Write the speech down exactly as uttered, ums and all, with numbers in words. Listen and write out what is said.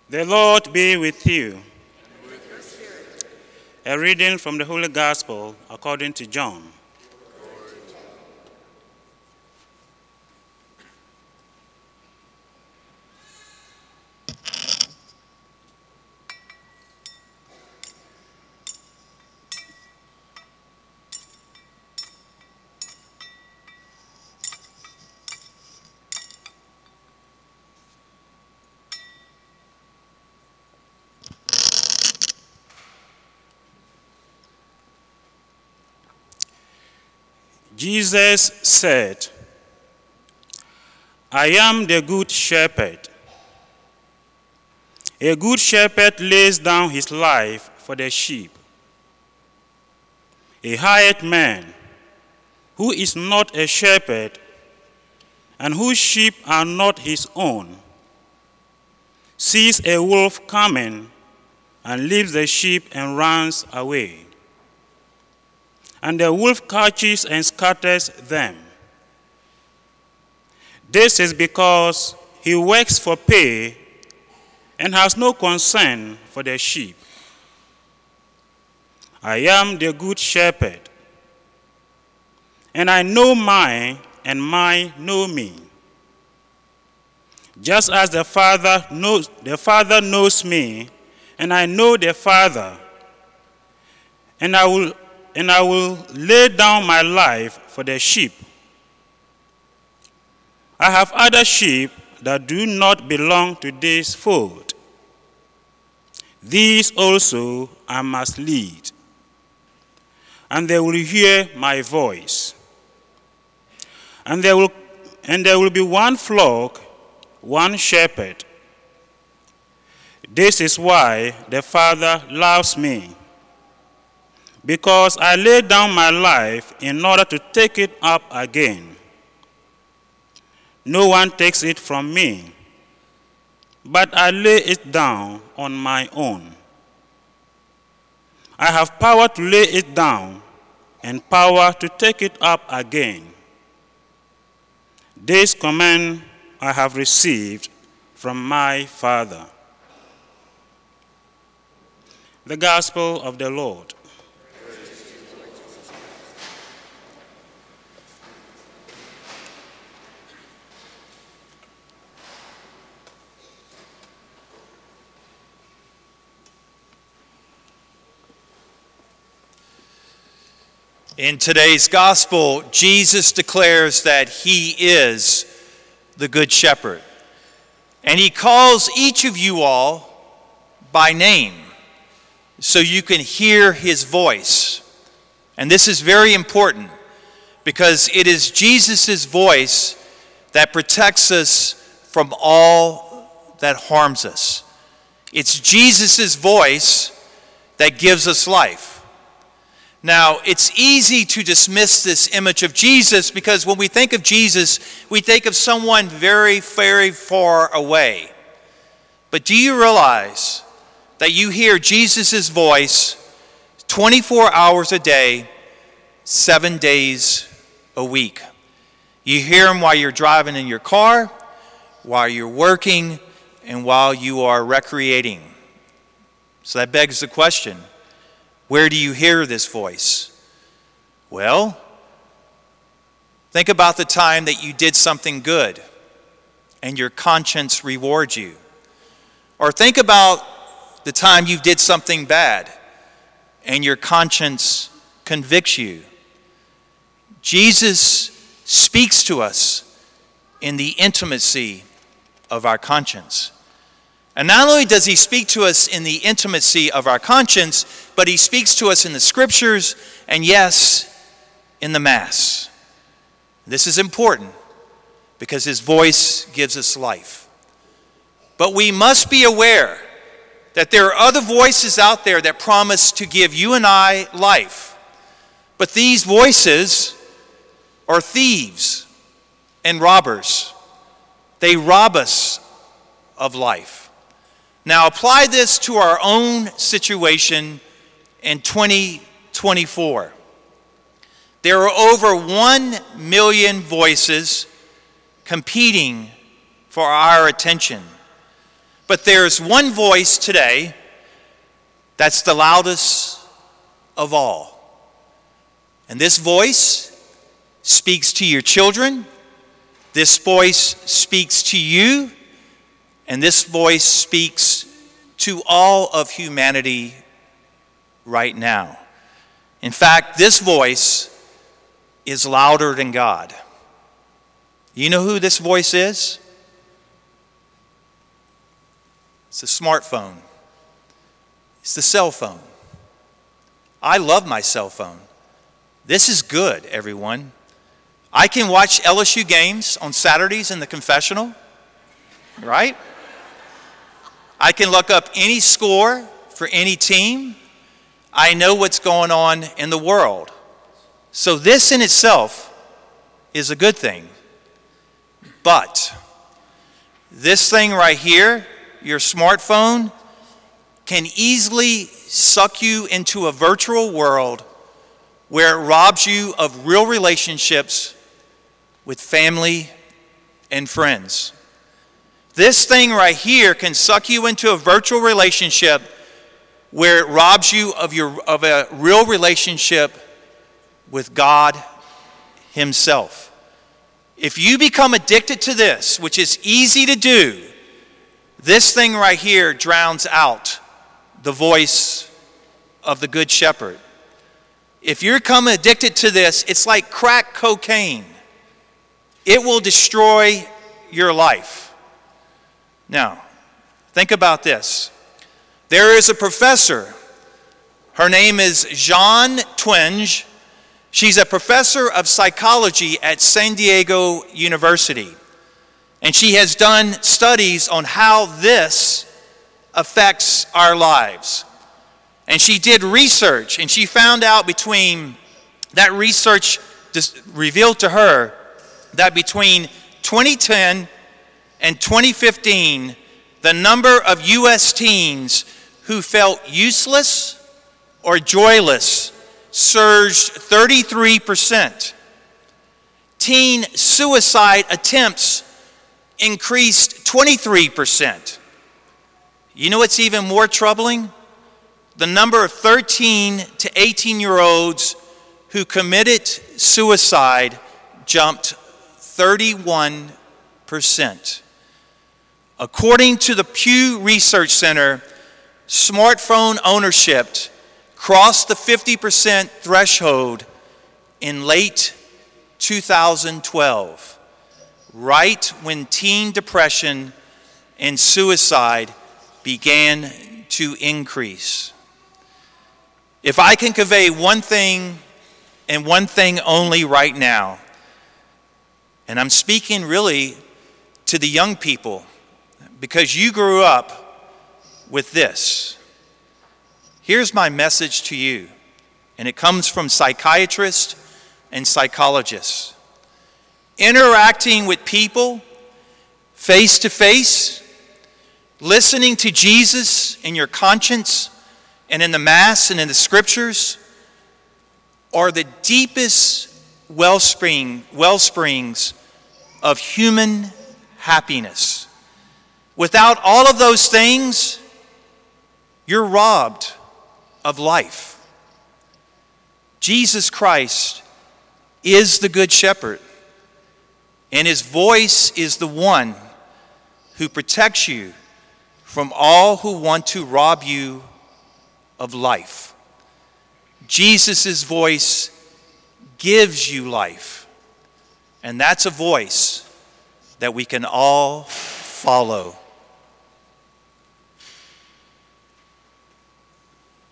The Lord be with you. And with your spirit. A reading from the Holy Gospel according to John. Jesus said, I am the good shepherd. A good shepherd lays down his life for the sheep. A hired man who is not a shepherd and whose sheep are not his own sees a wolf coming and leaves the sheep and runs away. And the wolf catches and scatters them. This is because he works for pay and has no concern for the sheep. I am the good shepherd, and I know mine, and mine know me. Just as the Father knows, the Father knows me, and I know the Father, and I will and I will lay down my life for the sheep. I have other sheep that do not belong to this fold. These also I must lead, and they will hear my voice. And there will, and there will be one flock, one shepherd. This is why the Father loves me, because I lay down my life in order to take it up again. No one takes it from me, but I lay it down on my own. I have power to lay it down and power to take it up again. This command I have received from my Father. The Gospel of the Lord. In today's gospel, Jesus declares that he is the Good Shepherd. And he calls each of you all by name so you can hear his voice. And this is very important because it is Jesus' voice that protects us from all that harms us. It's Jesus' voice that gives us life. Now, it's easy to dismiss this image of Jesus because when we think of Jesus, we think of someone very, very far away. But do you realize that you hear Jesus' voice twenty-four hours a day, seven days a week? You hear him while you're driving in your car, while you're working, and while you are recreating. So that begs the question, where do you hear this voice? Well, think about the time that you did something good and your conscience rewards you. Or think about the time you did something bad and your conscience convicts you. Jesus speaks to us in the intimacy of our conscience. And not only does he speak to us in the intimacy of our conscience, but he speaks to us in the scriptures and, yes, in the Mass. This is important because his voice gives us life. But we must be aware that there are other voices out there that promise to give you and I life. But these voices are thieves and robbers. They rob us of life. Now apply this to our own situation in twenty twenty-four. There are over one million voices competing for our attention. But there's one voice today that's the loudest of all. And this voice speaks to your children. This voice speaks to you. And this voice speaks to all of humanity right now. In fact, this voice is louder than God. You know who this voice is? It's the smartphone. It's the cell phone. I love my cell phone. This is good, everyone. I can watch L S U games on Saturdays in the confessional, right? I can look up any score for any team. I know what's going on in the world. So this in itself is a good thing. But this thing right here, your smartphone, can easily suck you into a virtual world where it robs you of real relationships with family and friends. This thing right here can suck you into a virtual relationship where it robs you of your of a real relationship with God Himself. If you become addicted to this, which is easy to do, this thing right here drowns out the voice of the Good Shepherd. If you become addicted to this, it's like crack cocaine. It will destroy your life. Now, think about this. There is a professor. Her name is Jean Twenge. She's a professor of psychology at San Diego University. And she has done studies on how this affects our lives. And she did research, and she found out between, that research just revealed to her that between twenty ten and twenty fifteen, the number of U S teens who felt useless or joyless surged thirty-three percent. Teen suicide attempts increased twenty-three percent. You know what's even more troubling? The number of thirteen to eighteen-year-olds who committed suicide jumped thirty-one percent. According to the Pew Research Center, smartphone ownership crossed the fifty percent threshold in late two thousand twelve, right when teen depression and suicide began to increase. If I can convey one thing and one thing only right now, and I'm speaking really to the young people, because you grew up with this. Here's my message to you, and it comes from psychiatrists and psychologists. Interacting with people face to face, listening to Jesus in your conscience and in the Mass and in the Scriptures are the deepest wellspring, wellsprings of human happiness. Without all of those things, you're robbed of life. Jesus Christ is the Good Shepherd, and His voice is the one who protects you from all who want to rob you of life. Jesus' voice gives you life, and that's a voice that we can all follow.